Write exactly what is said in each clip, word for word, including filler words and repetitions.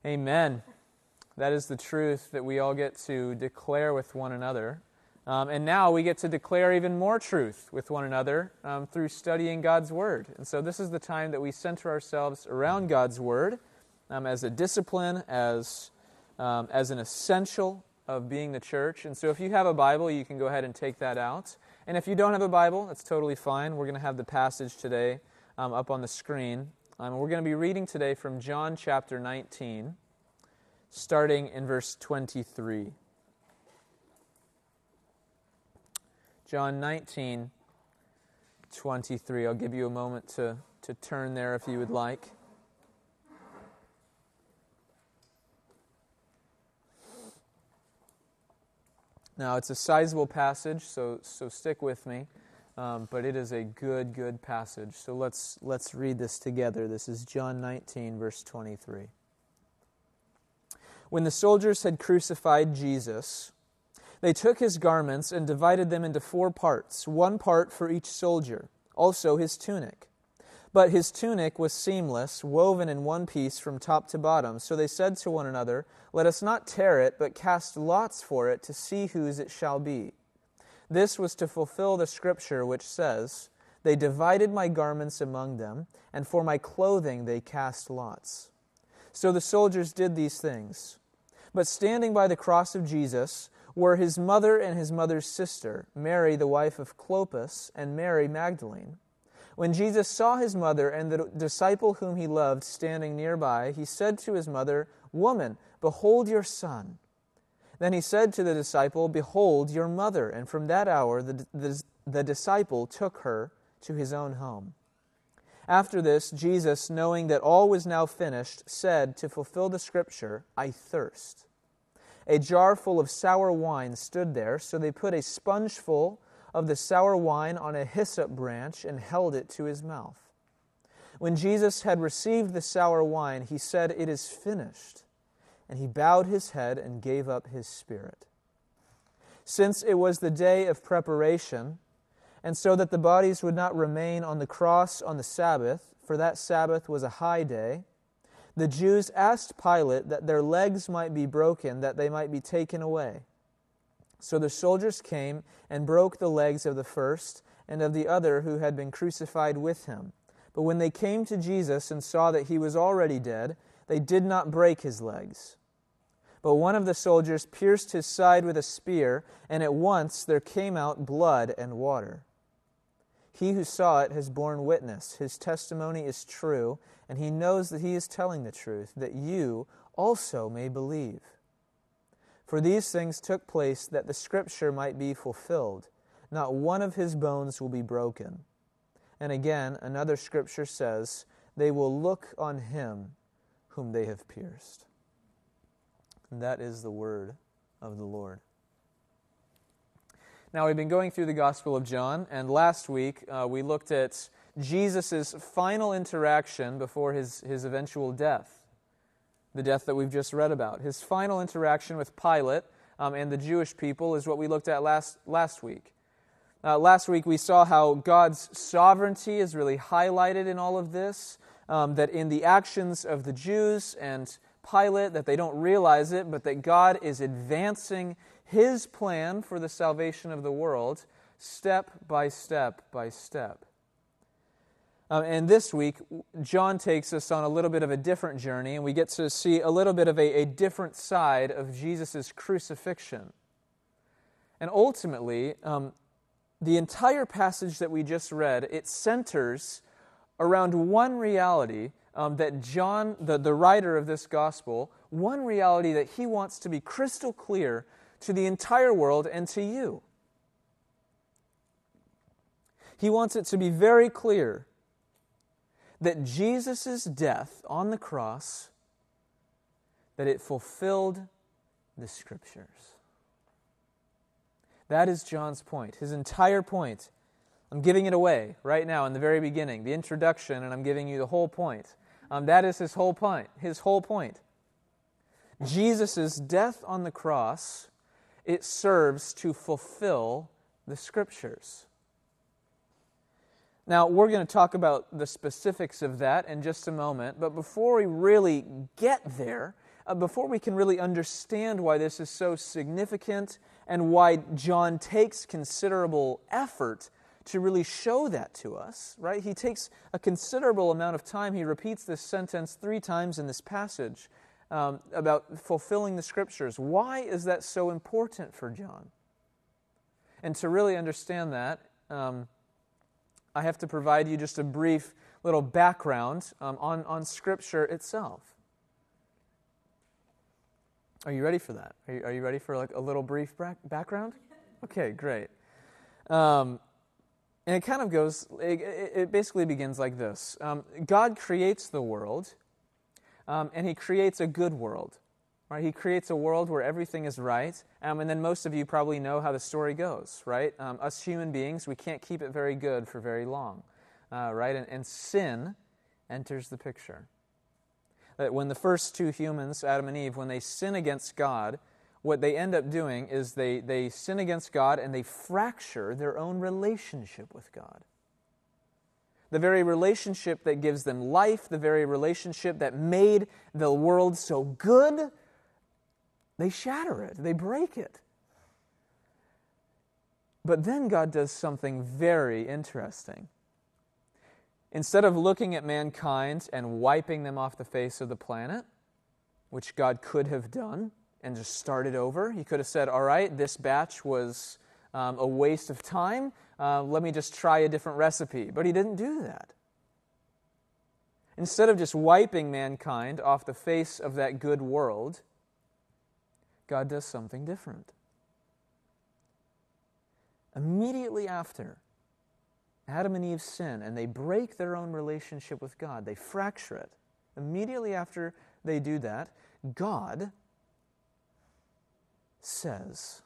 Amen. That is the truth that we all get to declare with one another. Um, and now we get to declare even more truth with one another um, through studying God's Word. And so this is the time that we center ourselves around God's Word um, as a discipline, as, um, as an essential of being the church. And so if you have a Bible, you can go ahead and take that out. And if you don't have a Bible, that's totally fine. We're going to have the passage today um, up on the screen. Um, we're going to be reading today from John chapter nineteen, starting in verse twenty-three. John nineteen, twenty-three. I'll give you a moment to, to turn there if you would like. Now, it's a sizable passage, so so stick with me. Um, but it is a good, good passage. So let's let's read this together. This is John nineteen, verse twenty-three. When the soldiers had crucified Jesus, they took his garments and divided them into four parts, one part for each soldier, also his tunic. But his tunic was seamless, woven in one piece from top to bottom. So they said to one another, "Let us not tear it, but cast lots for it to see whose it shall be." This was to fulfill the scripture which says, "They divided my garments among them, and for my clothing they cast lots." So the soldiers did these things. But standing by the cross of Jesus were his mother and his mother's sister, Mary the wife of Clopas, and Mary Magdalene. When Jesus saw his mother and the disciple whom he loved standing nearby, he said to his mother, "Woman, behold your son." Then he said to the disciple, "Behold your mother." And from that hour the, the, the disciple took her to his own home. After this, Jesus, knowing that all was now finished, said, to fulfill the scripture, "I thirst." A jar full of sour wine stood there, so they put a sponge full of the sour wine on a hyssop branch and held it to his mouth. When Jesus had received the sour wine, he said, "It is finished." And he bowed his head and gave up his spirit. Since it was the day of preparation, and so that the bodies would not remain on the cross on the Sabbath, for that Sabbath was a high day, the Jews asked Pilate that their legs might be broken, that they might be taken away. So the soldiers came and broke the legs of the first and of the other who had been crucified with him. But when they came to Jesus and saw that he was already dead, they did not break his legs. But one of the soldiers pierced his side with a spear, and at once there came out blood and water. He who saw it has borne witness. His testimony is true, and he knows that he is telling the truth, that you also may believe. For these things took place that the scripture might be fulfilled. Not one of his bones will be broken. And again, another scripture says, "They will look on him whom they have pierced." And that is the word of the Lord. Now, we've been going through the Gospel of John, and last week uh, we looked at Jesus' final interaction before his, his eventual death, the death that we've just read about. His final interaction with Pilate um, and the Jewish people is what we looked at last, last week. Uh, last week we saw how God's sovereignty is really highlighted in all of this, um, that in the actions of the Jews and Pilate, that they don't realize it, but that God is advancing his plan for the salvation of the world step by step by step. Um, and this week, John takes us on a little bit of a different journey, and we get to see a little bit of a, a different side of Jesus' crucifixion. And ultimately, um, the entire passage that we just read, it centers around one reality Um, that John, the, the writer of this gospel, one reality that he wants to be crystal clear to the entire world and to you. He wants it to be very clear that Jesus' death on the cross, that it fulfilled the Scriptures. That is John's point, his entire point. I'm giving it away right now in the very beginning, the introduction, and I'm giving you the whole point. Um, that is his whole point. His whole point. Jesus' death on the cross, it serves to fulfill the Scriptures. Now, we're going to talk about the specifics of that in just a moment, but before we really get there, uh, before we can really understand why this is so significant and why John takes considerable effort to really show that to us, right? He takes a considerable amount of time. He repeats this sentence three times in this passage um, about fulfilling the Scriptures. Why is that so important for John? And to really understand that, um, I have to provide you just a brief little background um, on, on Scripture itself. Are you ready for that? Are you, are you ready for like a little brief back- background? Okay, great. Um, and it kind of goes, it, it basically begins like this. Um, God creates the world, um, and He creates a good world. Right? He creates a world where everything is right, um, and then most of you probably know how the story goes, right? Um, us human beings, we can't keep it very good for very long, uh, right? And, and sin enters the picture. That when the first two humans, Adam and Eve, when they sin against God, what they end up doing is they, they sin against God and they fracture their own relationship with God. The very relationship that gives them life, the very relationship that made the world so good, they shatter it, they break it. But then God does something very interesting. Instead of looking at mankind and wiping them off the face of the planet, which God could have done, and just started over, He could have said, all right, this batch was um, a waste of time, uh, let me just try a different recipe. But He didn't do that. Instead of just wiping mankind off the face of that good world, God does something different. Immediately after Adam and Eve sin, and they break their own relationship with God, they fracture it. Immediately after they do that, God says,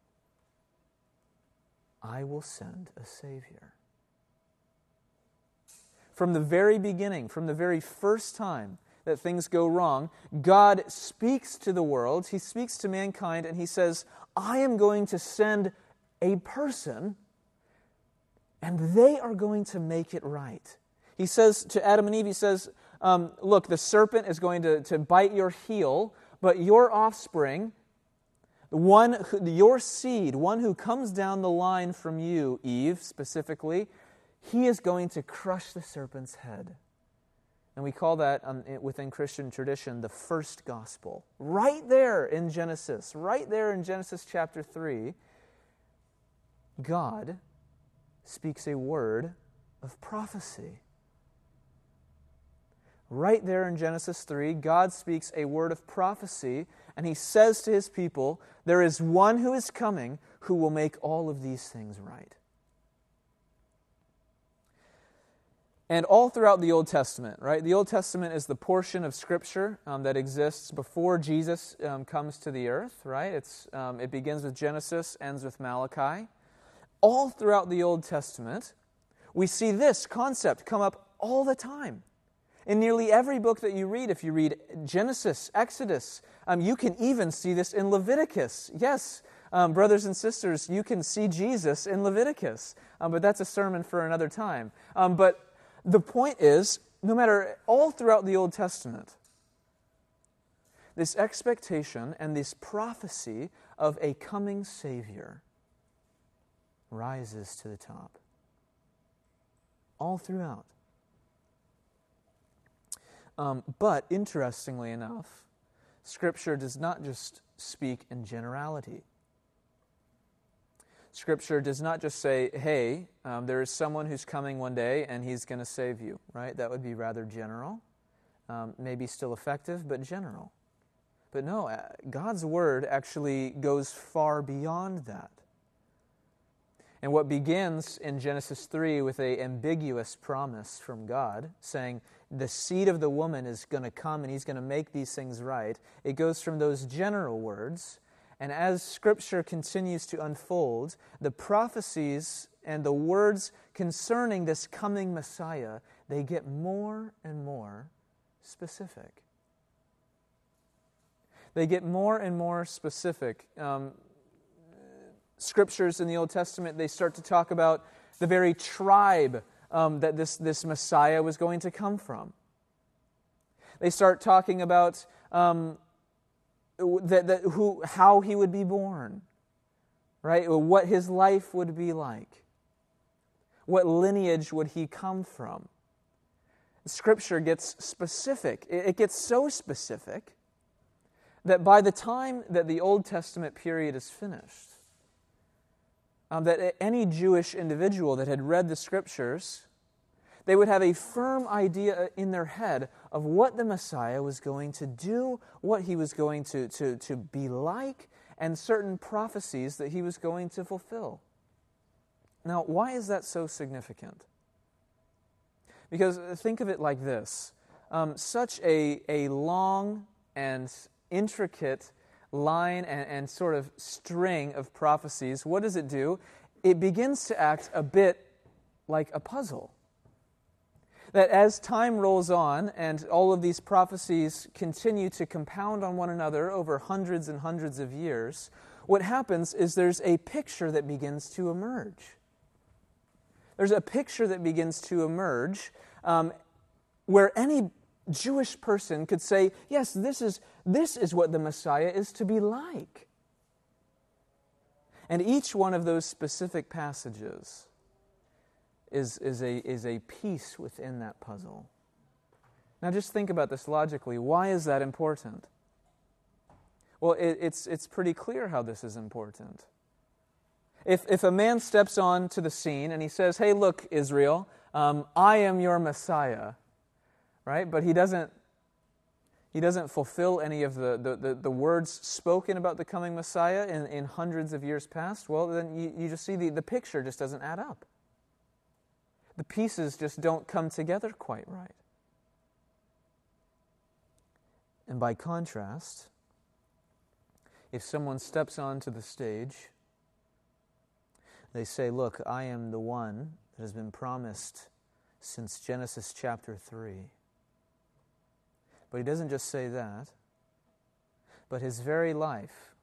I will send a Savior. From the very beginning, from the very first time that things go wrong, God speaks to the world, He speaks to mankind, and He says, I am going to send a person, and they are going to make it right. He says to Adam and Eve, He says, um, look, the serpent is going to, to bite your heel, but your offspring, one, who, your seed, one who comes down the line from you, Eve specifically, he is going to crush the serpent's head. And we call that, um, within Christian tradition, the first gospel. Right there in Genesis, right there in Genesis chapter three, God speaks a word of prophecy. Right there in Genesis three, God speaks a word of prophecy, and He says to His people, there is one who is coming who will make all of these things right. And all throughout the Old Testament, right? The Old Testament is the portion of Scripture um, that exists before Jesus um, comes to the earth, right? It's um, it begins with Genesis, ends with Malachi. All throughout the Old Testament, we see this concept come up all the time. In nearly every book that you read, if you read Genesis, Exodus, um, you can even see this in Leviticus. Yes, um, brothers and sisters, you can see Jesus in Leviticus, um, but that's a sermon for another time. Um, but the point is, no matter all throughout the Old Testament, this expectation and this prophecy of a coming Savior rises to the top. All throughout. Um, but, interestingly enough, Scripture does not just speak in generality. Scripture does not just say, hey, um, there is someone who's coming one day and He's going to save you, right? That would be rather general. Um, maybe still effective, but general. But no, God's Word actually goes far beyond that. And what begins in Genesis three with an ambiguous promise from God, saying the seed of the woman is going to come and He's going to make these things right, it goes from those general words, and as Scripture continues to unfold, the prophecies and the words concerning this coming Messiah, they get more and more specific. They get more and more specific. Um, Scriptures in the Old Testament, they start to talk about the very tribe um, that this, this Messiah was going to come from. They start talking about um, that, that who how he would be born, right? What his life would be like. What lineage would he come from? Scripture gets specific. It gets so specific that by the time that the Old Testament period is finished, um, that any Jewish individual that had read the Scriptures, they would have a firm idea in their head of what the Messiah was going to do, what he was going to, to, to be like, and certain prophecies that he was going to fulfill. Now, why is that so significant? Because think of it like this. Um, such a, a long and intricate line and, and sort of string of prophecies, what does it do? It begins to act a bit like a puzzle. That as time rolls on and all of these prophecies continue to compound on one another over hundreds and hundreds of years, what happens is there's a picture that begins to emerge. There's a picture that begins to emerge um, where any Jewish person could say, yes, this is, this is what the Messiah is to be like. And each one of those specific passages is, is, a, is a piece within that puzzle. Now just think about this logically. Why is that important? Well, it, it's, it's pretty clear how this is important. If, if a man steps on to the scene and he says, hey, look, Israel, um, I am your Messiah, right? But he doesn't he doesn't fulfill any of the, the, the, the words spoken about the coming Messiah in, in hundreds of years past, well, then you, you just see the, the picture just doesn't add up. The pieces just don't come together quite right. And by contrast, if someone steps onto the stage, they say, look, I am the one that has been promised since Genesis chapter three. But he doesn't just say that, but his very life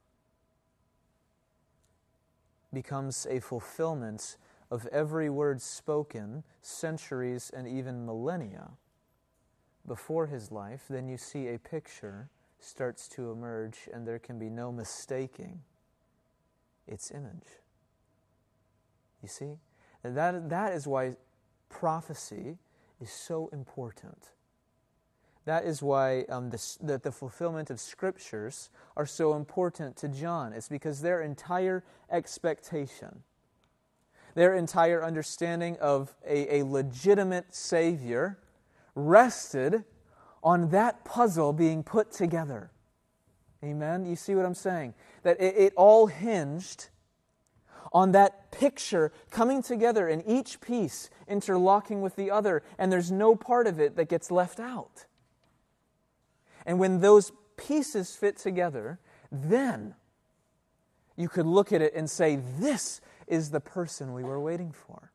becomes a fulfillment of every word spoken centuries and even millennia before his life. Then you see a picture starts to emerge, and there can be no mistaking its image. You see? And that, that is why prophecy is so important. That is why um, the, the, the fulfillment of Scriptures are so important to John. It's because their entire expectation, their entire understanding of a, a legitimate Savior rested on that puzzle being put together. Amen? You see what I'm saying? That it, it all hinged on that picture coming together and each piece interlocking with the other, and there's no part of it that gets left out. And when those pieces fit together, then you could look at it and say, this is the person we were waiting for.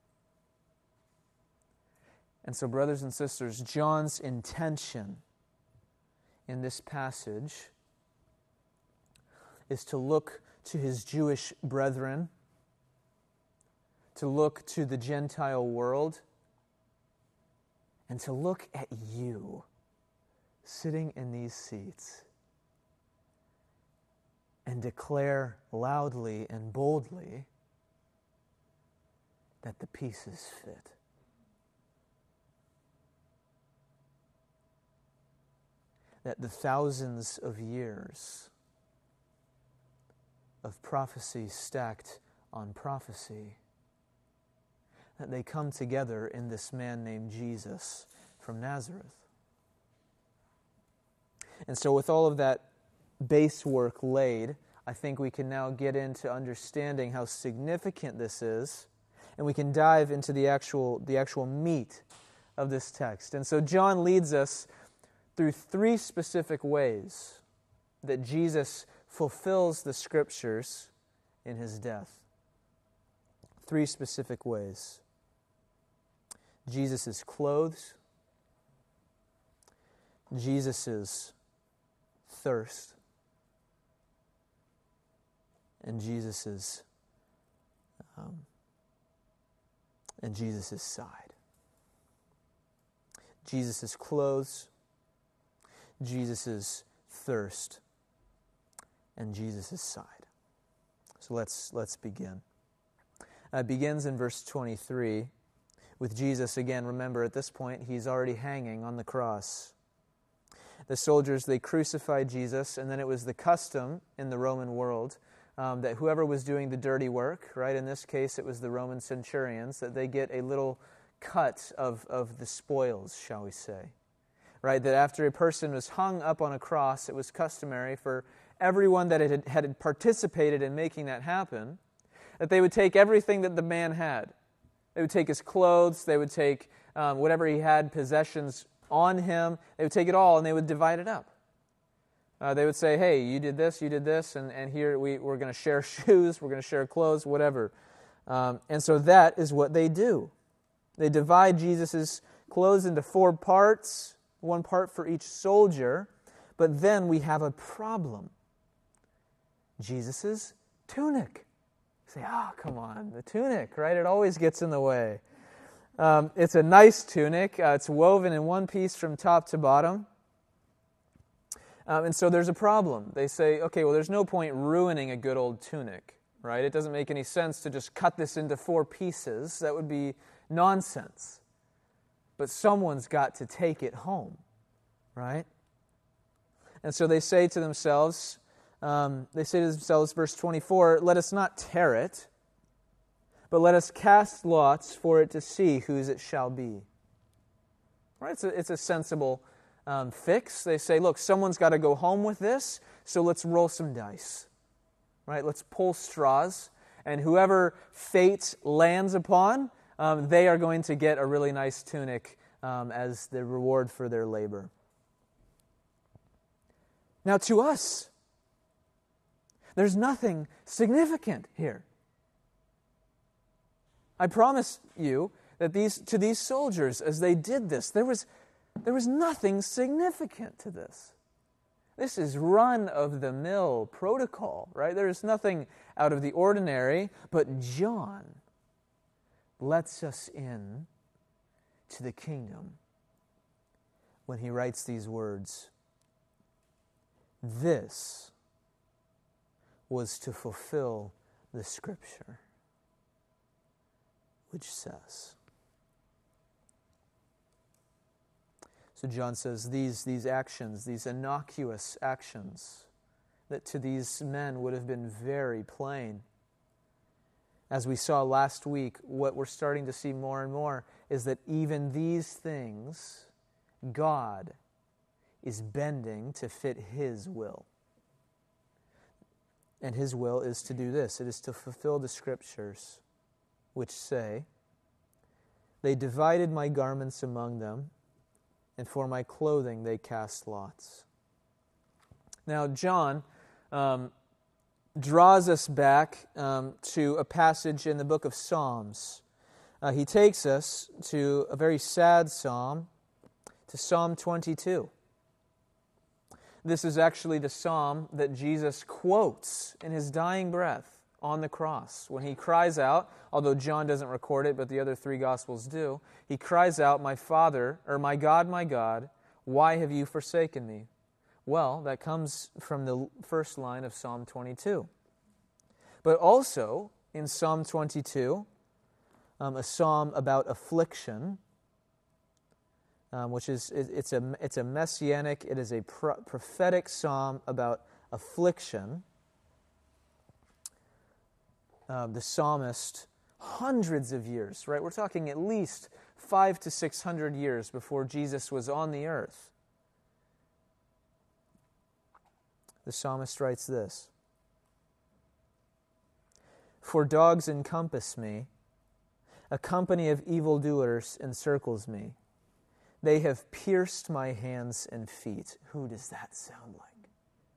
And so, brothers and sisters, John's intention in this passage is to look to his Jewish brethren, to look to the Gentile world, and to look at you sitting in these seats and declare loudly and boldly that the pieces fit. That the thousands of years of prophecy stacked on prophecy, that they come together in this man named Jesus from Nazareth. And so with all of that base work laid, I think we can now get into understanding how significant this is, and we can dive into the actual, the actual meat of this text. And so John leads us through three specific ways that Jesus fulfills the Scriptures in his death. Three specific ways. Jesus' clothes, Jesus' thirst, and Jesus' um, and Jesus' side. Jesus' clothes, Jesus' thirst, and Jesus' side. So let's let's begin. Uh, it begins in verse twenty-three with Jesus again. Remember, at this point, he's already hanging on the cross. The soldiers, they crucified Jesus, and then it was the custom in the Roman world um, that whoever was doing the dirty work, right, in this case it was the Roman centurions, that they get a little cut of, of the spoils, shall we say. Right, that after a person was hung up on a cross, it was customary for everyone that had, had participated in making that happen, that they would take everything that the man had. They would take his clothes, they would take um, whatever he had, possessions on him, they would take it all and they would divide it up. Uh, they would say, hey, you did this, you did this, and, and here we, we're going to share shoes, we're going to share clothes, whatever. Um, and so that is what they do. They divide Jesus' clothes into four parts, one part for each soldier, but then we have a problem. Jesus' tunic. You say, oh, come on, the tunic, right? It always gets in the way. Um, it's a nice tunic. Uh, it's woven in one piece from top to bottom. Um, and so there's a problem. They say, okay, well, there's no point ruining a good old tunic, right? It doesn't make any sense to just cut this into four pieces. That would be nonsense. But someone's got to take it home, right? And so they say to themselves, um, they say to themselves, verse twenty-four, let us not tear it, but let us cast lots for it to see whose it shall be. Right? It's a, it's a sensible um, fix. They say, look, someone's got to go home with this, so let's roll some dice. Right? Let's pull straws, and whoever fate lands upon, um, they are going to get a really nice tunic um, as the reward for their labor. Now, to us, there's nothing significant here. I promise you that these to these soldiers, as they did this, there was there was nothing significant to this. This is run-of-the-mill protocol, right? There is nothing out of the ordinary, but John lets us in to the kingdom when he writes these words. This was to fulfill the Scripture, which says. So John says these, these actions, these innocuous actions, that to these men would have been very plain. As we saw last week, what we're starting to see more and more is that even these things, God is bending to fit His will. And His will is to do this. It is to fulfill the Scriptures, which say, they divided my garments among them, and for my clothing they cast lots. Now, John um, draws us back um, to a passage in the book of Psalms. Uh, he takes us to a very sad psalm, to Psalm twenty-two. This is actually the psalm that Jesus quotes in his dying breath on the cross. When he cries out, although John doesn't record it, but the other three Gospels do, he cries out, my Father, or my God, my God, why have you forsaken me? Well, that comes from the first line of Psalm twenty-two. But also, in Psalm twenty-two, um, a psalm about affliction, Um, which is it, it's a it's a messianic, it is a pro- prophetic psalm about affliction. Uh, the psalmist, hundreds of years, right? We're talking at least five to six hundred years before Jesus was on the earth. The psalmist writes this: "For dogs encompass me, a company of evildoers encircles me. They have pierced my hands and feet." Who does that sound like?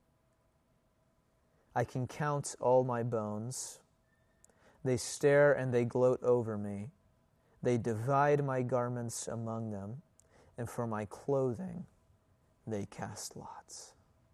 "I can count all my bones. They stare and they gloat over me. They divide my garments among them, and for my clothing they cast lots."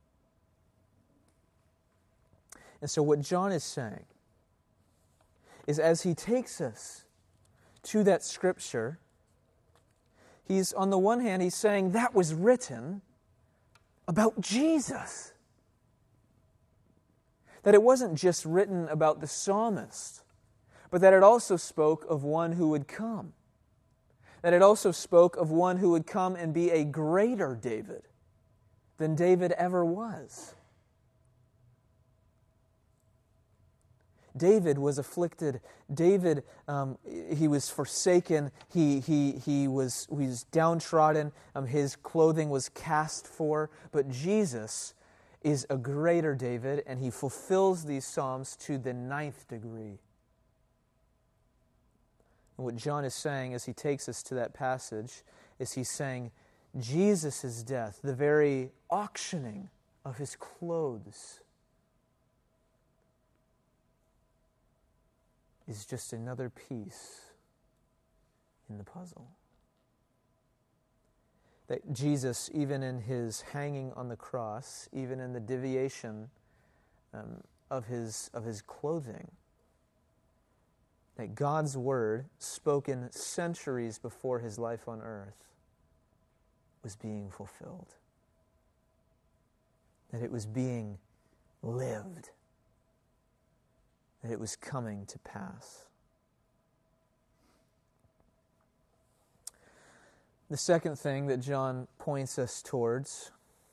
And so what John is saying is, as he takes us to that Scripture, he's, on the one hand, he's saying that was written about Jesus. That it wasn't just written about the psalmist, but that it also spoke of one who would come. That it also spoke of one who would come and be a greater David than David ever was. David was afflicted. David, um, he was forsaken. He he he was he was downtrodden. Um, his clothing was cast for. But Jesus is a greater David, and he fulfills these psalms to the ninth degree. And what John is saying as he takes us to that passage is he's saying Jesus' death, the very auctioning of his clothes, is just another piece in the puzzle. That Jesus, even in his hanging on the cross, even in the deviation um, of his of his clothing, that God's word, spoken centuries before his life on earth, was being fulfilled. That it was being lived. That it was coming to pass. The second thing that John points us towards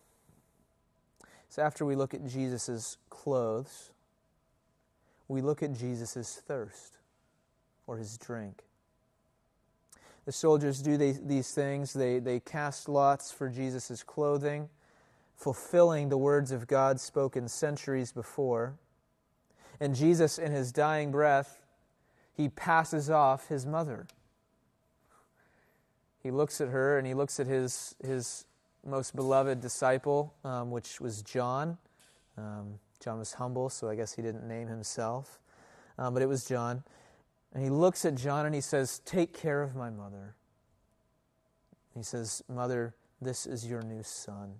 is after we look at Jesus' clothes, we look at Jesus' thirst or his drink. The soldiers do they, these things. They, they cast lots for Jesus' clothing, fulfilling the words of God spoken centuries before. And Jesus, in his dying breath, he passes off his mother. He looks at her and he looks at his his most beloved disciple, um, which was John. Um, John was humble, so I guess he didn't name himself. Um, but it was John. And he looks at John and he says, "Take care of my mother." He says, "Mother, this is your new son."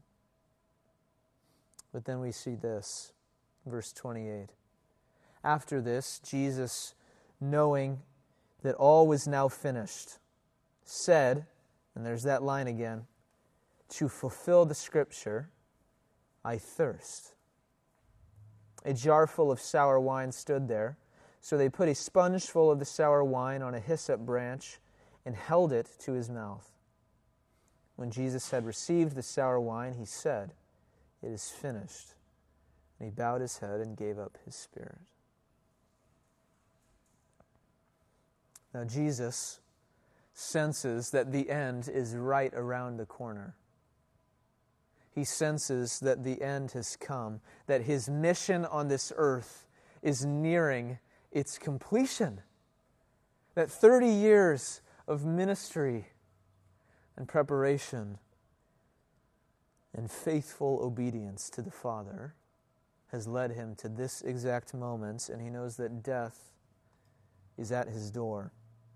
But then we see this, verse twenty-eight. After this, Jesus, knowing that all was now finished, said, and there's that line again, to fulfill the scripture, "I thirst." A jar full of sour wine stood there, so they put a sponge full of the sour wine on a hyssop branch and held it to his mouth. When Jesus had received the sour wine, he said, "It is finished." And he bowed his head and gave up his spirit. Now Jesus senses that the end is right around the corner. He senses that the end has come, that his mission on this earth is nearing its completion, that thirty years of ministry and preparation and faithful obedience to the Father has led him to this exact moment, and he knows that death is at his door.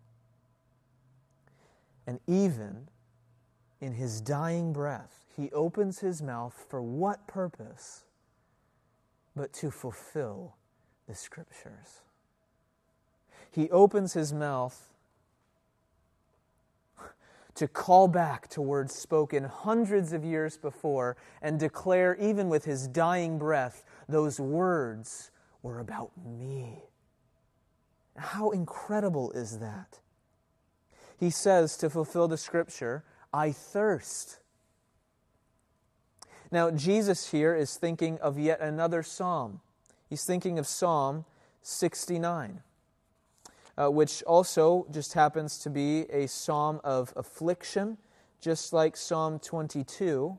And even in his dying breath, he opens his mouth for what purpose? But to fulfill the Scriptures. He opens his mouth to call back to words spoken hundreds of years before and declare, even with his dying breath, those words were about me. How incredible is that? He says, to fulfill the Scripture, "I thirst." Now, Jesus here is thinking of yet another psalm. He's thinking of Psalm sixty-nine, uh, which also just happens to be a psalm of affliction, just like Psalm twenty-two.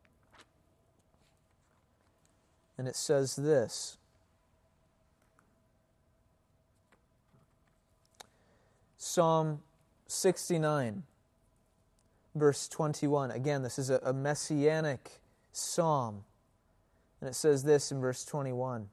And it says this. Psalm sixty-nine, verse twenty-one. Again, this is a, a messianic psalm. And it says this in verse twenty-one.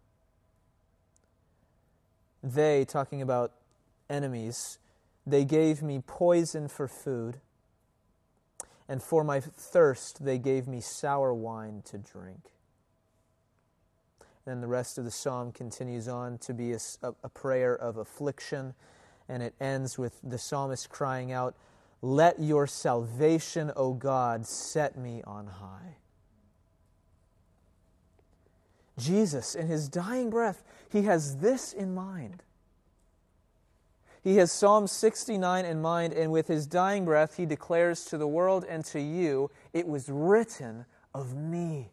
They, talking about enemies, they gave me poison for food, and for my thirst they gave me sour wine to drink. Then the rest of the psalm continues on to be a, a prayer of affliction, and it ends with the psalmist crying out, "Let your salvation, O God, set me on high." Jesus, in his dying breath, he has this in mind. He has Psalm sixty-nine in mind, and with his dying breath, he declares to the world and to you, it was written of me.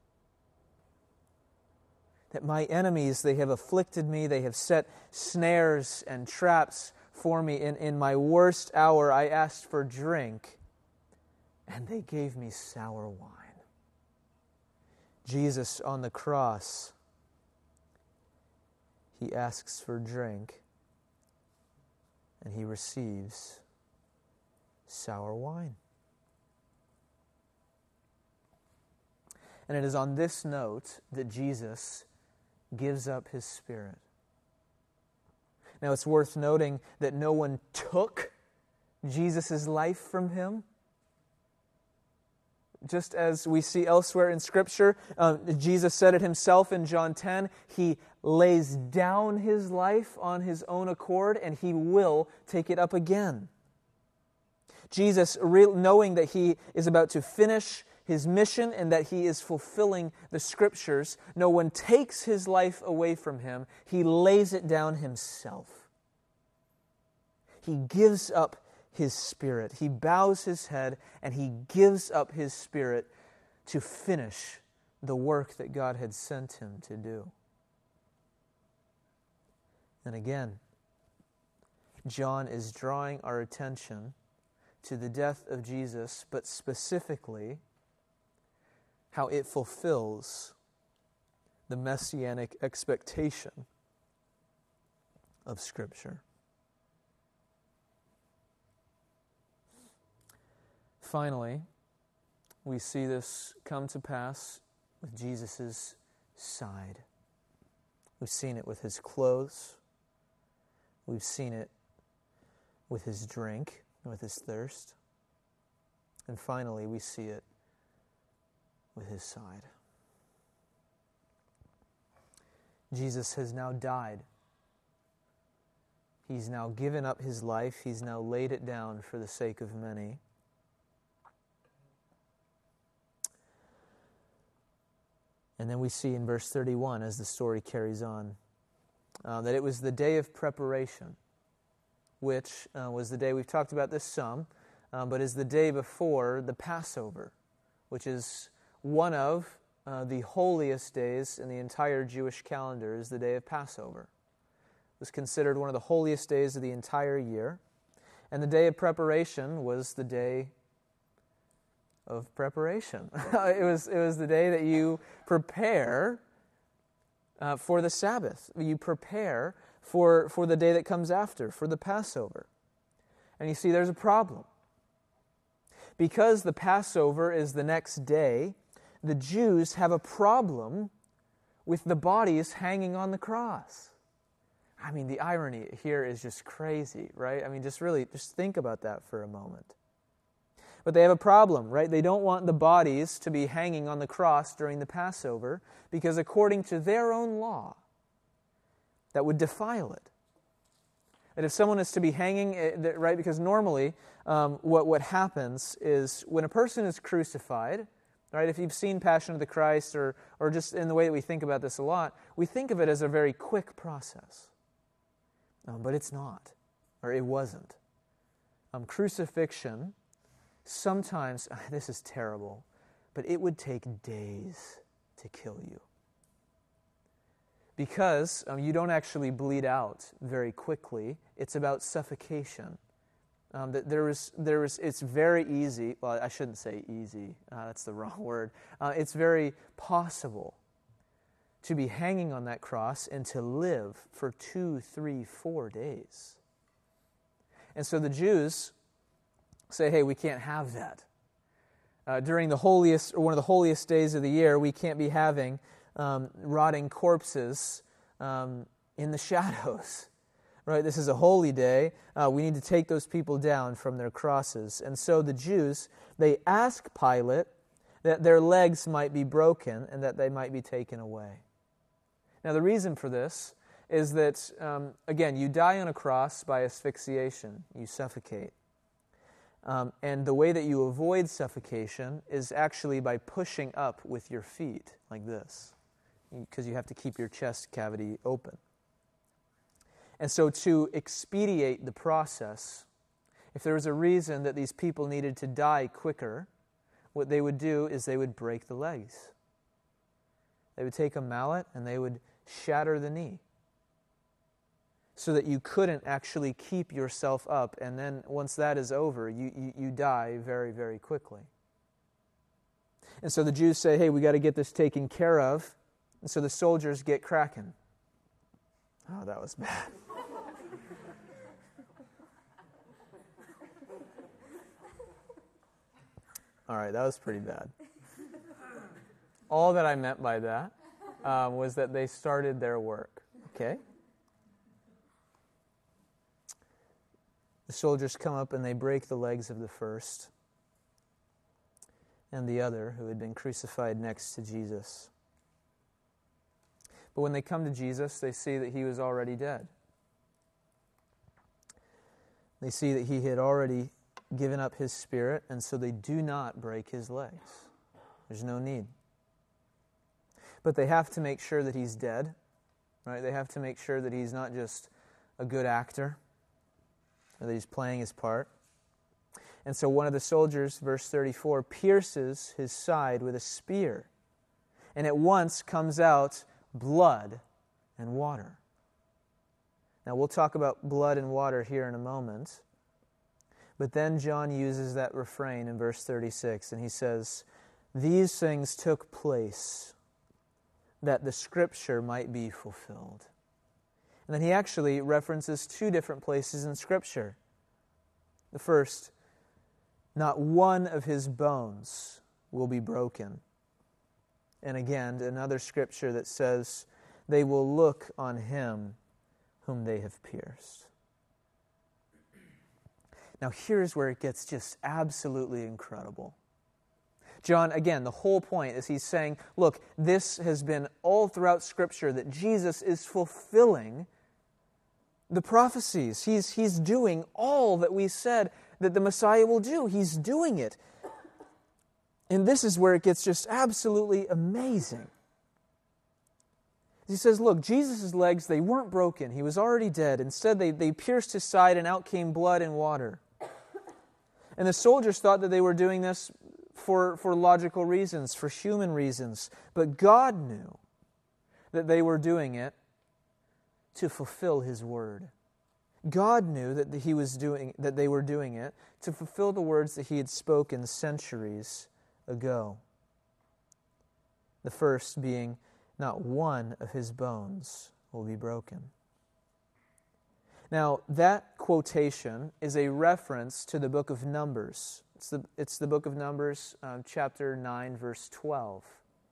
That my enemies, they have afflicted me, they have set snares and traps for me. In, in my worst hour, I asked for drink, and they gave me sour wine. Jesus on the cross, he asks for drink, and he receives sour wine. And it is on this note that Jesus gives up his spirit. Now it's worth noting that no one took Jesus' life from him. Just as we see elsewhere in Scripture, uh, Jesus said it himself in John ten, he lays down his life on his own accord, and he will take it up again. Jesus, re- knowing that he is about to finish his mission and that he is fulfilling the Scriptures, no one takes his life away from him. He lays it down himself. He gives up his spirit. He bows his head and he gives up his spirit to finish the work that God had sent him to do. And again, John is drawing our attention to the death of Jesus, but specifically how it fulfills the messianic expectation of Scripture. Finally, we see this come to pass with Jesus' side. We've seen it with his clothes. We've seen it with his drink, with his thirst. And finally, we see it with his side. Jesus has now died. He's now given up his life. He's now laid it down for the sake of many. And then we see in verse thirty-one, as the story carries on, uh, that it was the day of preparation, which uh, was the day, we've talked about this some, um, but is the day before the Passover, which is one of uh, the holiest days in the entire Jewish calendar, is the day of Passover. It was considered one of the holiest days of the entire year. And the day of preparation was the day of preparation. it was it was the day that you prepare uh, for the Sabbath. You prepare for, for the day that comes after, for the Passover. And you see, there's a problem. Because the Passover is the next day, the Jews have a problem with the bodies hanging on the cross. I mean, the irony here is just crazy, right? I mean, just really, just think about that for a moment. But they have a problem, right? They don't want the bodies to be hanging on the cross during the Passover because according to their own law, that would defile it. That if someone is to be hanging, right, because normally um, what, what happens is when a person is crucified, right, if you've seen Passion of the Christ or, or just in the way that we think about this a lot, we think of it as a very quick process. Um, but it's not, or it wasn't. Um, crucifixion, sometimes, this is terrible, but it would take days to kill you. Because um, you don't actually bleed out very quickly. It's about suffocation. Um, that there is, there is, it's very easy, well, I shouldn't say easy, uh, that's the wrong word. Uh, it's very possible to be hanging on that cross and to live for two, three, four days. And so the Jews say, hey, we can't have that. Uh, during the holiest, or one of the holiest days of the year, we can't be having um, rotting corpses um, in the shadows. Right? This is a holy day. Uh, we need to take those people down from their crosses. And so the Jews, they ask Pilate that their legs might be broken and that they might be taken away. Now the reason for this is that, um, again, you die on a cross by asphyxiation. You suffocate. Um, and the way that you avoid suffocation is actually by pushing up with your feet, like this. because you have to keep your chest cavity open. And so to expedite the process, if there was a reason that these people needed to die quicker, what they would do is they would break the legs. They would take a mallet and they would shatter the knee so that you couldn't actually keep yourself up. And then once that is over, you, you, you die very, very quickly. And so the Jews say, hey, we got to get this taken care of. And so the soldiers get cracking. Oh, that was bad. All right, that was pretty bad. All that I meant by that um, was that they started their work, okay? The soldiers come up and they break the legs of the first and the other who had been crucified next to Jesus. But when they come to Jesus, they see that he was already dead. They see that he had already given up his spirit, and so they do not break his legs. There's no need. But they have to make sure that he's dead, right? They have to make sure that he's not just a good actor, or that he's playing his part. And so one of the soldiers, verse thirty-four, pierces his side with a spear, and at once comes out blood and water. Now, we'll talk about blood and water here in a moment. But then John uses that refrain in verse thirty-six, and he says, these things took place that the Scripture might be fulfilled. And then he actually references two different places in Scripture. The first, not one of his bones will be broken. And again, another Scripture that says, they will look on him whom they have pierced. Now here's where it gets just absolutely incredible. John, again, the whole point is he's saying, look, this has been all throughout Scripture that Jesus is fulfilling the prophecies. He's, he's doing all that we said that the Messiah will do. He's doing it. And this is where it gets just absolutely amazing. He says, look, Jesus' legs, they weren't broken. He was already dead. Instead, they, they pierced his side and out came blood and water. And the soldiers thought that they were doing this for, for logical reasons, for human reasons. But God knew that they were doing it to fulfill his word. God knew that he was doing that they were doing it to fulfill the words that he had spoken centuries ago. The first being, not one of his bones will be broken. Now, that quotation is a reference to the book of Numbers. It's the, it's the book of Numbers, uh, chapter nine, verse twelve.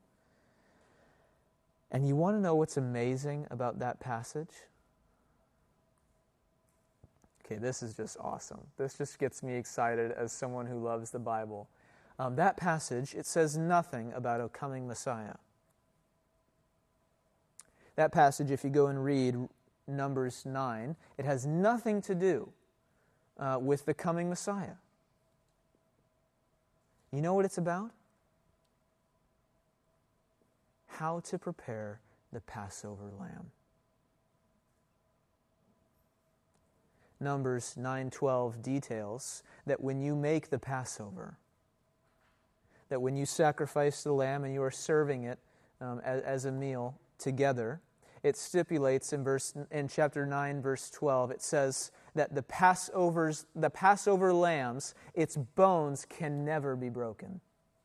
And you want to know what's amazing about that passage? Okay, this is just awesome. This just gets me excited as someone who loves the Bible. Um, that passage, it says nothing about a coming Messiah. That passage, if you go and read Numbers nine, it has nothing to do uh, with the coming Messiah. You know what it's about? How to prepare the Passover lamb. Numbers nine twelve details that when you make the Passover, that when you sacrifice the lamb and you are serving it um, as, as a meal together, it stipulates in verse in chapter nine, verse twelve, it says that the Passovers, the Passover lambs, its bones can never be broken.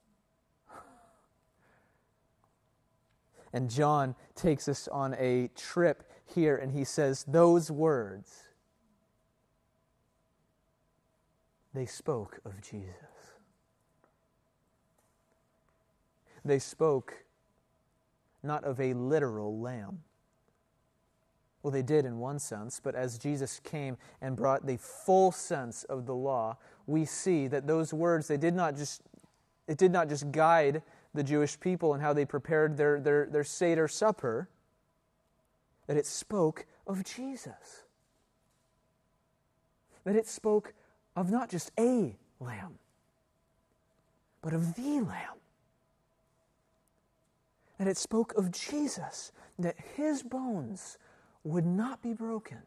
And John takes us on a trip here, and he says, those words, they spoke of Jesus. They spoke not of a literal lamb. Well, they did in one sense, but as Jesus came and brought the full sense of the law, we see that those words, they did not just, it did not just guide the Jewish people and how they prepared their, their, their Seder supper, that it spoke of Jesus. That it spoke of not just a lamb, but of the Lamb. that it spoke of Jesus, that his bones would not be broken.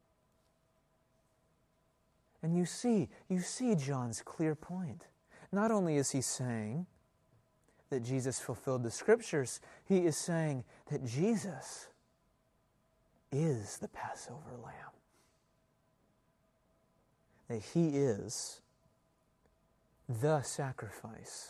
And you see, you see John's clear point. Not only is he saying that Jesus fulfilled the Scriptures, he is saying that Jesus is the Passover lamb. That he is the sacrifice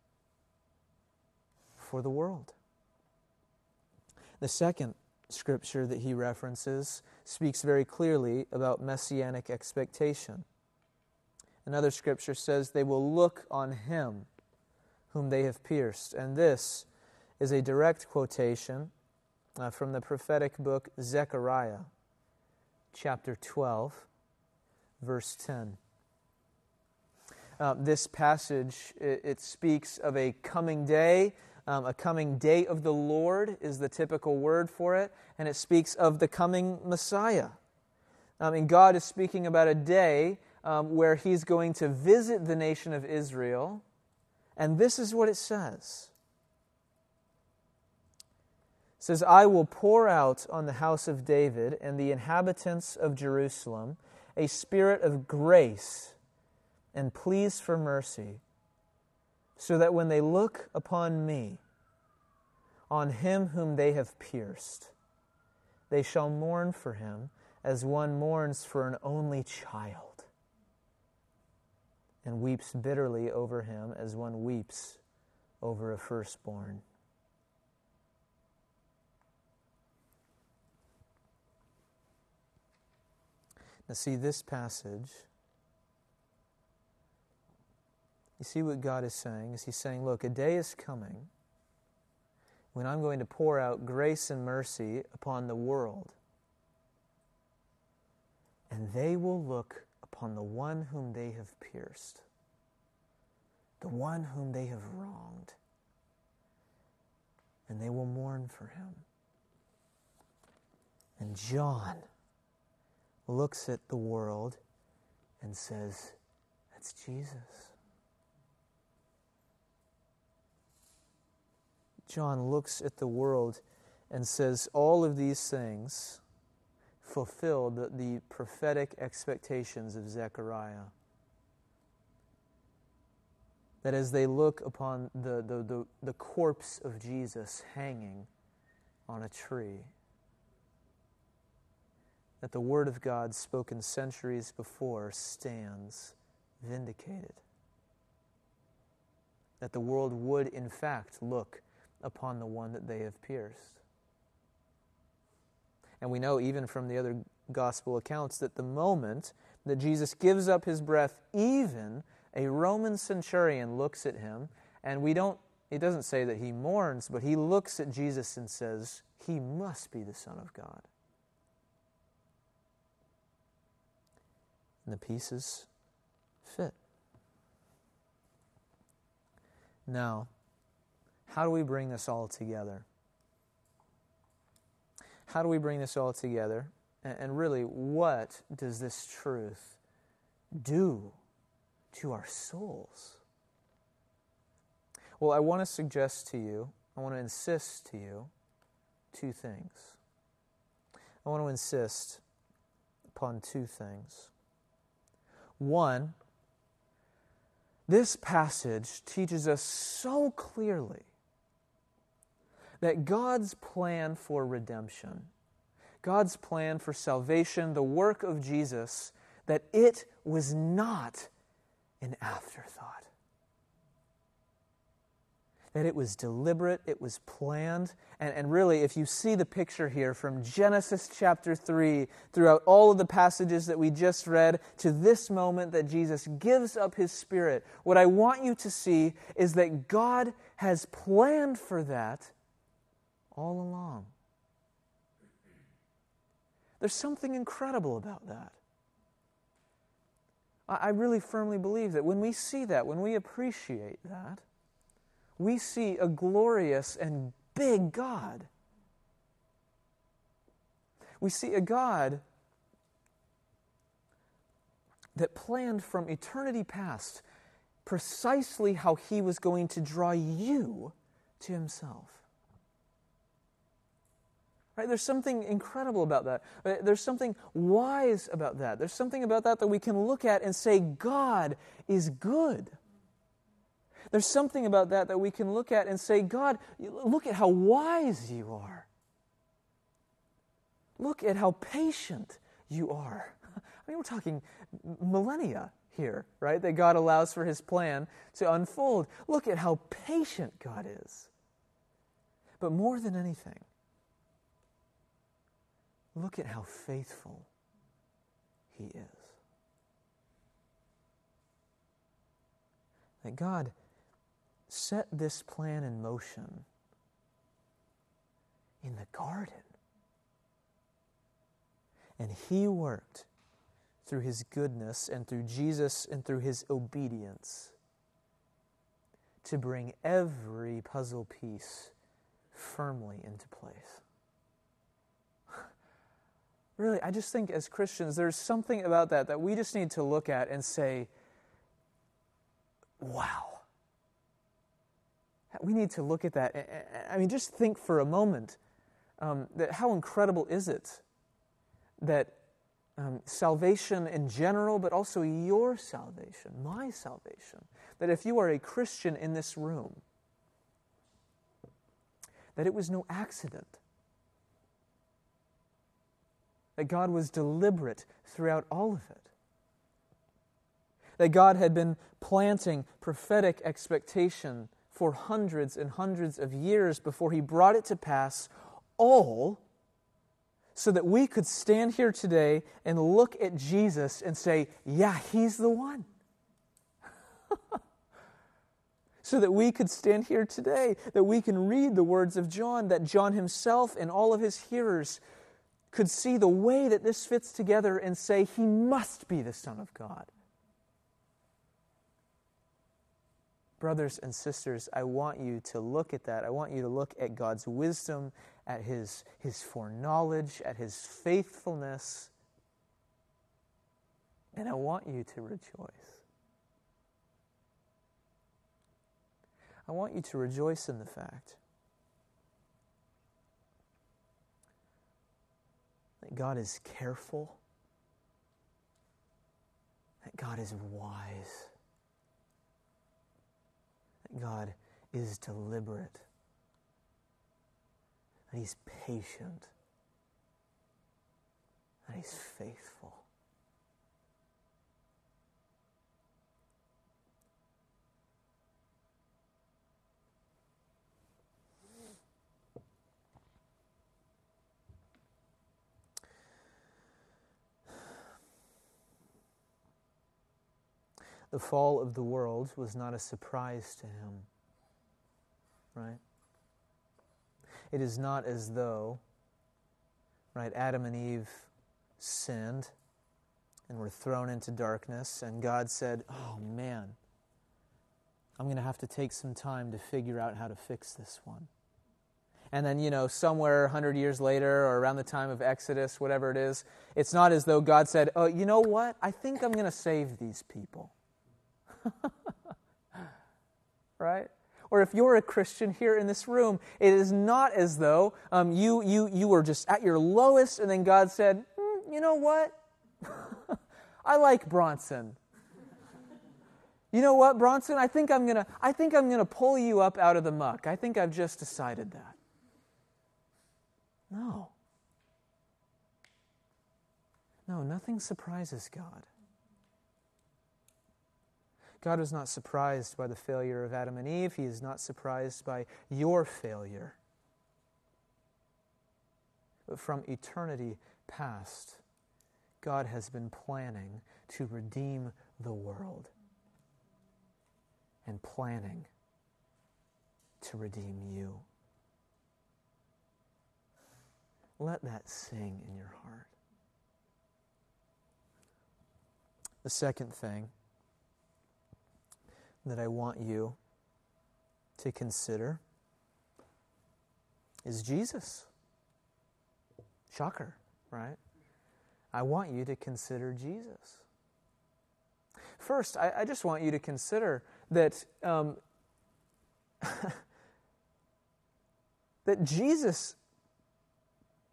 for the world. The second scripture that he references speaks very clearly about messianic expectation. Another scripture says they will look on him whom they have pierced. And this is a direct quotation uh, from the prophetic book Zechariah, chapter twelve, verse ten. Uh, this passage, it, it speaks of a coming day. Um, a coming day of the Lord is the typical word for it, and it speaks of the coming Messiah. I mean, God is speaking about a day um, where He's going to visit the nation of Israel, and this is what it says. It says, I will pour out on the house of David and the inhabitants of Jerusalem a spirit of grace and pleas for mercy, so that when they look upon me, on him whom they have pierced, they shall mourn for him as one mourns for an only child, and weeps bitterly over him as one weeps over a firstborn. Now see, this passage, you see what God is saying? Is He's saying, look, a day is coming when I'm going to pour out grace and mercy upon the world, and they will look upon the one whom they have pierced, the one whom they have wronged, and they will mourn for him. And John looks at the world and says, that's Jesus. John looks at the world and says, all of these things fulfill the, the prophetic expectations of Zechariah. That as they look upon the, the, the, the corpse of Jesus hanging on a tree, that the Word of God spoken centuries before stands vindicated. That the world would, in fact, look upon the one that they have pierced. And we know even from the other gospel accounts that the moment that Jesus gives up his breath, even a Roman centurion looks at him, and we don't, it doesn't say that he mourns, but he looks at Jesus and says, he must be the Son of God. And the pieces fit. Now, how do we bring this all together? How do we bring this all together? And really, what does this truth do to our souls? Well, I want to suggest to you, I want to insist to you, two things. I want to insist upon two things. One, this passage teaches us so clearly that God's plan for redemption, God's plan for salvation, the work of Jesus, that it was not an afterthought. That it was deliberate, it was planned, and, and really, if you see the picture here from Genesis chapter three, throughout all of the passages that we just read, to this moment that Jesus gives up His Spirit, what I want you to see is that God has planned for that all along. There's something incredible about that. I really firmly believe that when we see that, when we appreciate that, we see a glorious and big God. We see a God that planned from eternity past precisely how He was going to draw you to Himself. Right? There's something incredible about that. There's something wise about that. There's something about that that we can look at and say, God is good. There's something about that that we can look at and say, God, look at how wise you are. Look at how patient you are. I mean, we're talking millennia here, right? That God allows for His plan to unfold. Look at how patient God is. But more than anything, look at how faithful He is. That God set this plan in motion in the garden. And He worked through His goodness and through Jesus and through His obedience to bring every puzzle piece firmly into place. Really, I just think as Christians, there's something about that that we just need to look at and say, wow. We need to look at that. I mean, just think for a moment um, that how incredible is it that um, salvation in general, but also your salvation, my salvation, that if you are a Christian in this room, that it was no accident. That God was deliberate throughout all of it. That God had been planting prophetic expectation for hundreds and hundreds of years before He brought it to pass, all so that we could stand here today and look at Jesus and say, yeah, He's the one. So that we could stand here today, that we can read the words of John, that John himself and all of his hearers could see the way that this fits together and say, He must be the Son of God. Brothers and sisters, I want you to look at that. I want you to look at God's wisdom, at His, His foreknowledge, at His faithfulness. And I want you to rejoice. I want you to rejoice in the fact that God is careful, that God is wise, that God is deliberate, that He's patient, that He's faithful. The fall of the world was not a surprise to Him, right? It is not as though, right, Adam and Eve sinned and were thrown into darkness, and God said, oh man, I'm going to have to take some time to figure out how to fix this one. And then, you know, somewhere a hundred years later or around the time of Exodus, whatever it is, it's not as though God said, oh, you know what? I think I'm going to save these people. Right? Or if you're a Christian here in this room, it is not as though um, you, you, you were just at your lowest and then God said, mm, you know what? I like Bronson. You know what, Bronson? I think I'm gonna I think I'm gonna pull you up out of the muck. I think I've just decided that. No. No, nothing surprises God. God was not surprised by the failure of Adam and Eve. He is not surprised by your failure. But from eternity past, God has been planning to redeem the world and planning to redeem you. Let that sing in your heart. The second thing that I want you to consider is Jesus. Shocker, right? I want you to consider Jesus. First, I, I just want you to consider that um, that Jesus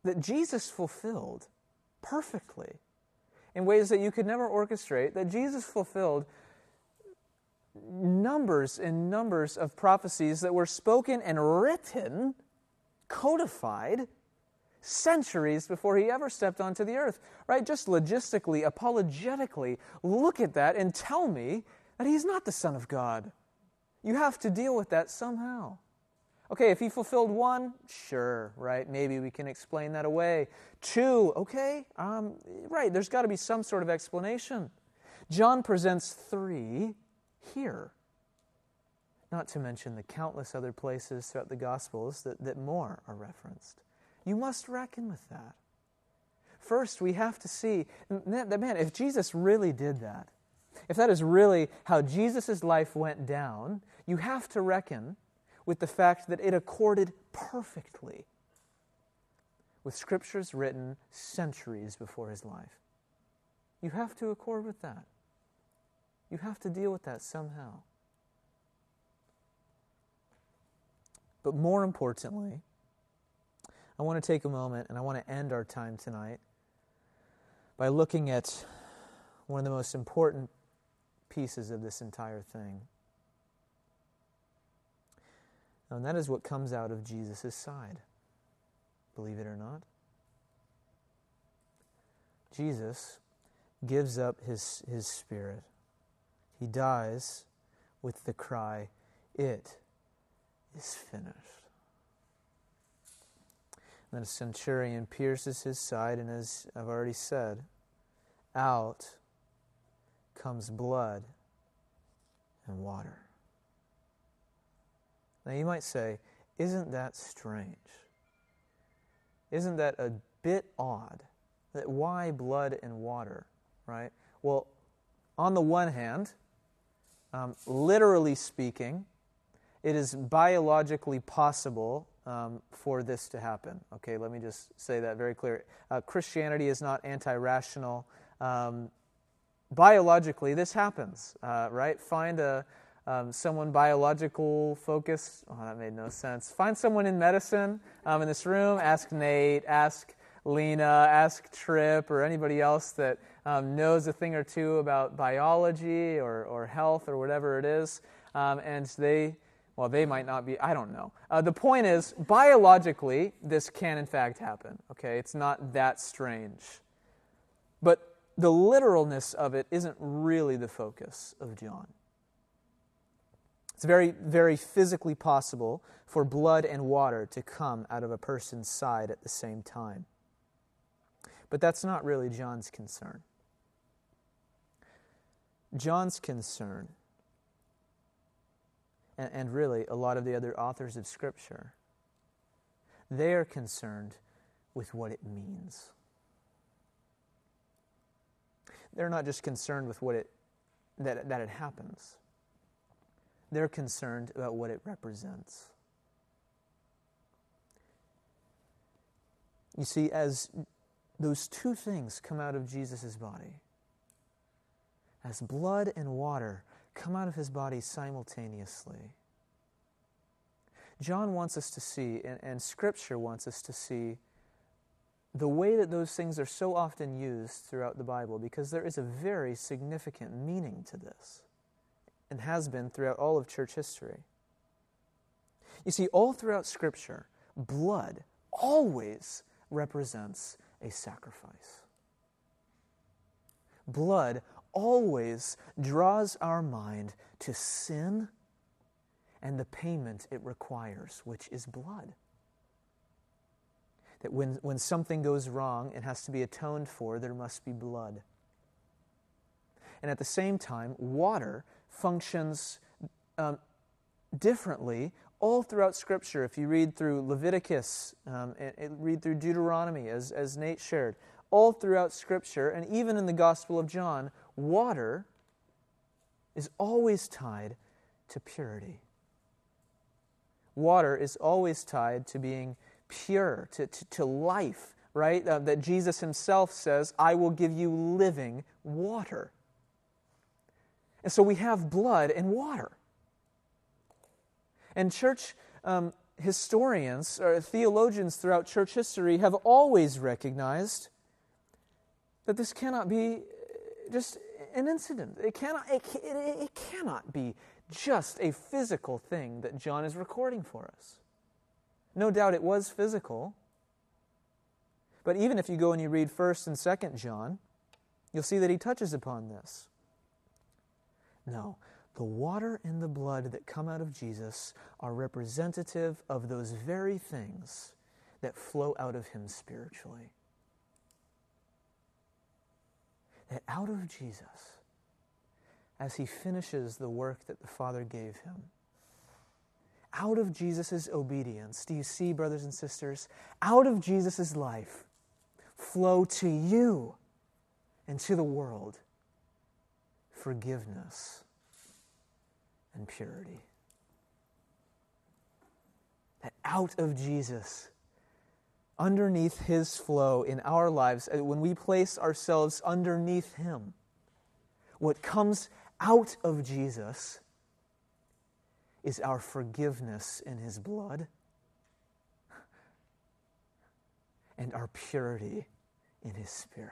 that Jesus fulfilled perfectly in ways that you could never orchestrate, that Jesus fulfilled numbers and numbers of prophecies that were spoken and written, codified, centuries before he ever stepped onto the earth, right? Just logistically, apologetically, look at that and tell me that he's not the Son of God. You have to deal with that somehow. Okay, if he fulfilled one, sure, right? Maybe we can explain that away. Two, okay, um, right, there's got to be some sort of explanation. John presents three here. Not to mention the countless other places throughout the Gospels that, that more are referenced. You must reckon with that. First, we have to see that, man, if Jesus really did that, if that is really how Jesus' life went down, you have to reckon with the fact that it accorded perfectly with scriptures written centuries before his life. You have to accord with that. You have to deal with that somehow. But more importantly, I want to take a moment and I want to end our time tonight by looking at one of the most important pieces of this entire thing. And that is what comes out of Jesus' side. Believe it or not. Jesus gives up his, his spirit. He dies with the cry, "It is finished." And then a centurion pierces his side, and as I've already said, out comes blood and water. Now you might say, isn't that strange? Isn't that a bit odd? That why blood and water, right? Well, on the one hand, um, literally speaking, it is biologically possible um, for this to happen. Okay, let me just say that very clear. Uh, Christianity is not anti-rational. Um, biologically, this happens, uh, right? Find a Um, someone biological focused. Oh, that made no sense. Find someone in medicine um, in this room. Ask Nate, ask Lena, ask Tripp, or anybody else that um, knows a thing or two about biology or, or health or whatever it is. Um, and they, well, they might not be, I don't know. Uh, the point is, biologically, this can in fact happen. Okay, it's not that strange. But the literalness of it isn't really the focus of John. It's very, very physically possible for blood and water to come out of a person's side at the same time. But that's not really John's concern. John's concern, and, and really a lot of the other authors of Scripture, they are concerned with what it means. They're not just concerned with what it that, that it happens. They're concerned about what it represents. You see, as those two things come out of Jesus' body, as blood and water come out of his body simultaneously, John wants us to see, and, and Scripture wants us to see, the way that those things are so often used throughout the Bible, because there is a very significant meaning to this. And has been throughout all of church history. You see, all throughout Scripture, blood always represents a sacrifice. Blood always draws our mind to sin and the payment it requires, which is blood. That when, when something goes wrong and has to be atoned for, there must be blood. And at the same time, water functions um, differently all throughout Scripture. If you read through Leviticus, um, and, and read through Deuteronomy, as, as Nate shared, all throughout Scripture, and even in the Gospel of John, water is always tied to purity. Water is always tied to being pure, to, to, to life, right? Uh, that Jesus himself says, "I will give you living water." And so we have blood and water. And church, um, historians or theologians throughout church history have always recognized that this cannot be just an incident. It cannot, it, it, it cannot be just a physical thing that John is recording for us. No doubt it was physical. But even if you go and you read First and Second John, you'll see that he touches upon this. No, the water and the blood that come out of Jesus are representative of those very things that flow out of him spiritually. That out of Jesus, as he finishes the work that the Father gave him, out of Jesus' obedience, do you see, brothers and sisters, out of Jesus' life flow to you and to the world forgiveness and purity. That out of Jesus, underneath his flow in our lives, when we place ourselves underneath him, what comes out of Jesus is our forgiveness in his blood and our purity in his Spirit.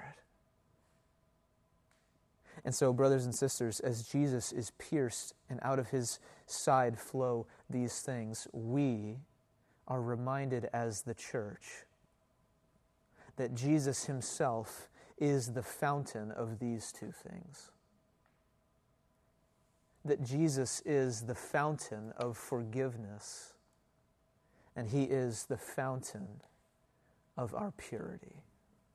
And so, brothers and sisters, as Jesus is pierced and out of his side flow these things, we are reminded as the church that Jesus himself is the fountain of these two things. That Jesus is the fountain of forgiveness, and he is the fountain of our purity.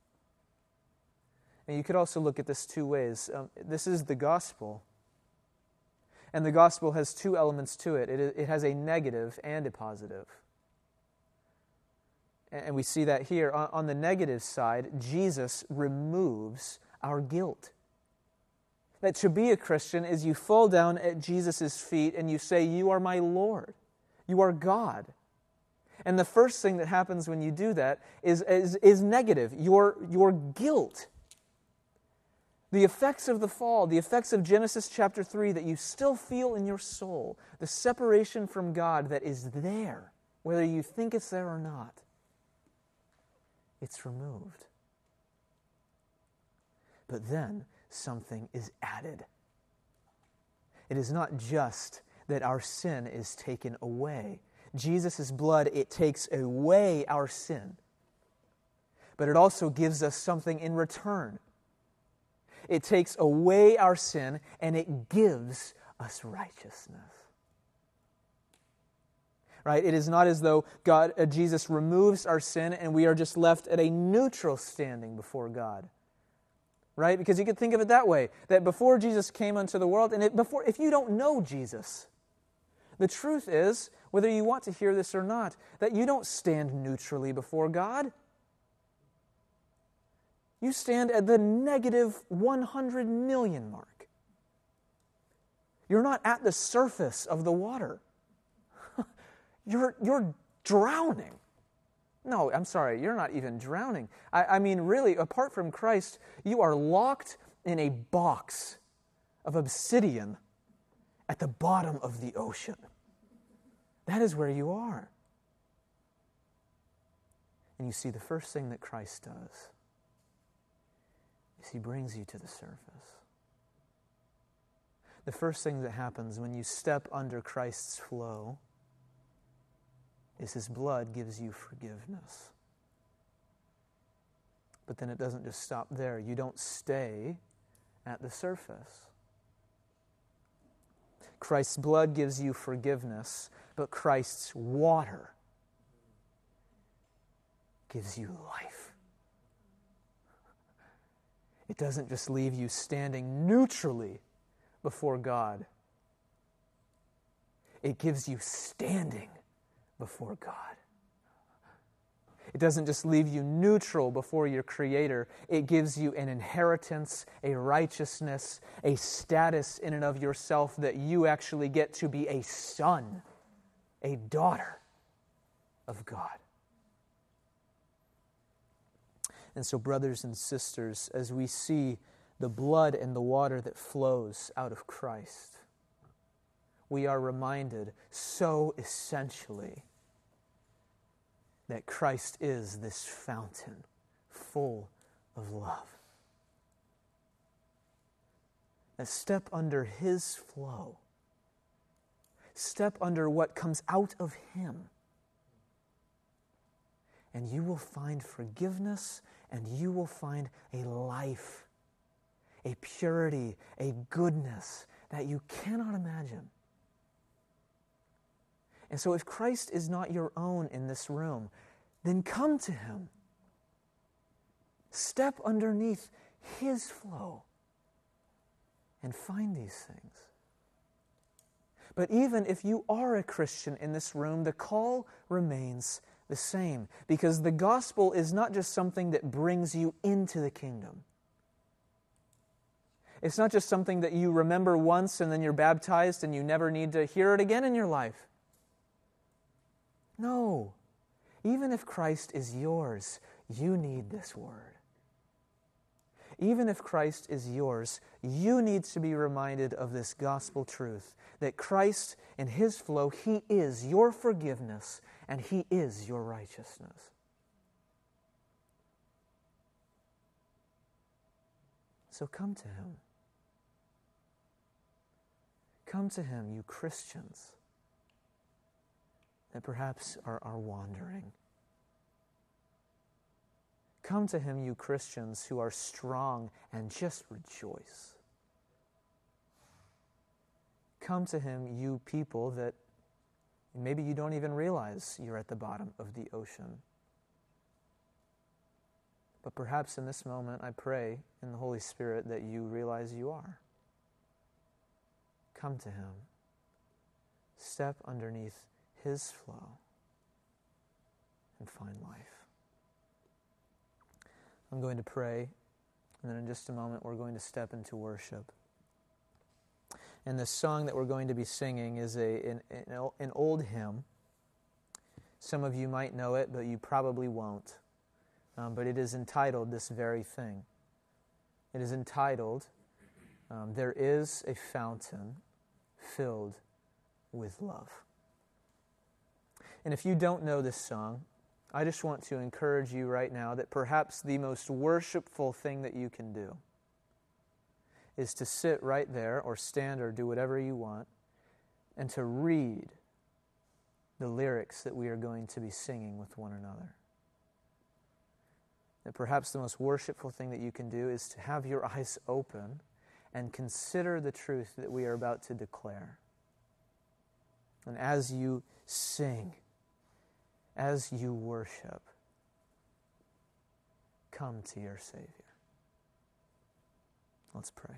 And you could also look at this two ways. Um, this is the gospel. And the gospel has two elements to it. It, it has a negative and a positive. And we see that here. On, on the negative side, Jesus removes our guilt. That to be a Christian is you fall down at Jesus' feet and you say, "You are my Lord. You are God." And the first thing that happens when you do that is, is, is negative. Your, your guilt. The effects of the fall, the effects of Genesis chapter three that you still feel in your soul, the separation from God that is there, whether you think it's there or not, it's removed. But then something is added. It is not just that our sin is taken away. Jesus' blood, it takes away our sin. But it also gives us something in return. It takes away our sin and it gives us righteousness. Right? It is not as though God, uh, Jesus removes our sin and we are just left at a neutral standing before God. Right? Because you could think of it that way, that before Jesus came unto the world, and it, before, if you don't know Jesus, the truth is, whether you want to hear this or not, that you don't stand neutrally before God. You stand at the negative one hundred million mark. You're not at the surface of the water. you're, you're drowning. No, I'm sorry, you're not even drowning. I, I mean, really, apart from Christ, you are locked in a box of obsidian at the bottom of the ocean. That is where you are. And you see, the first thing that Christ does is he brings you to the surface. The first thing that happens when you step under Christ's flow is his blood gives you forgiveness. But then it doesn't just stop there. You don't stay at the surface. Christ's blood gives you forgiveness, but Christ's water gives you life. It doesn't just leave you standing neutrally before God. It gives you standing before God. It doesn't just leave you neutral before your Creator. It gives you an inheritance, a righteousness, a status in and of yourself that you actually get to be a son, a daughter of God. And so, brothers and sisters, as we see the blood and the water that flows out of Christ, we are reminded so essentially that Christ is this fountain full of love. That step under His flow. Step under what comes out of Him. And you will find forgiveness, and you will find a life, a purity, a goodness that you cannot imagine. And so if Christ is not your own in this room, then come to Him. Step underneath His flow and find these things. But even if you are a Christian in this room, the call remains the same, because the gospel is not just something that brings you into the kingdom. It's not just something that you remember once and then you're baptized and you never need to hear it again in your life. No. Even if Christ is yours, you need this word. Even if Christ is yours, you need to be reminded of this gospel truth, that Christ, in His flow, He is your forgiveness and He is your righteousness. So come to Him. Come to Him, you Christians, that perhaps are, are wandering. Come to Him, you Christians who are strong, and just rejoice. Come to Him, you people that maybe you don't even realize you're at the bottom of the ocean. But perhaps in this moment, I pray in the Holy Spirit that you realize you are. Come to Him. Step underneath His flow and find life. I'm going to pray, and then in just a moment we're going to step into worship. And the song that we're going to be singing is a an, an old hymn. Some of you might know it, but you probably won't. Um, but it is entitled This Very Thing. It is entitled, um, There is a Fountain Filled with Love. And if you don't know this song, I just want to encourage you right now that perhaps the most worshipful thing that you can do is to sit right there or stand or do whatever you want and to read the lyrics that we are going to be singing with one another. That perhaps the most worshipful thing that you can do is to have your eyes open and consider the truth that we are about to declare. And as you sing, as you worship, come to your Savior. Let's pray.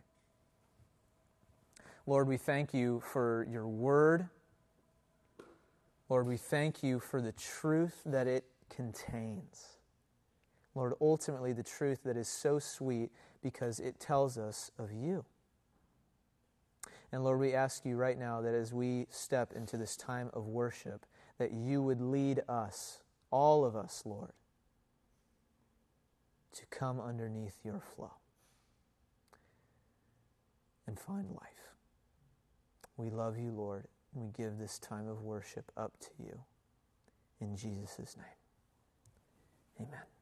Lord, we thank you for your word. Lord, we thank you for the truth that it contains. Lord, ultimately the truth that is so sweet because it tells us of you. And Lord, we ask you right now that as we step into this time of worship, that you would lead us, all of us, Lord, to come underneath your flow and find life. We love you, Lord, and we give this time of worship up to you. In Jesus' name, amen.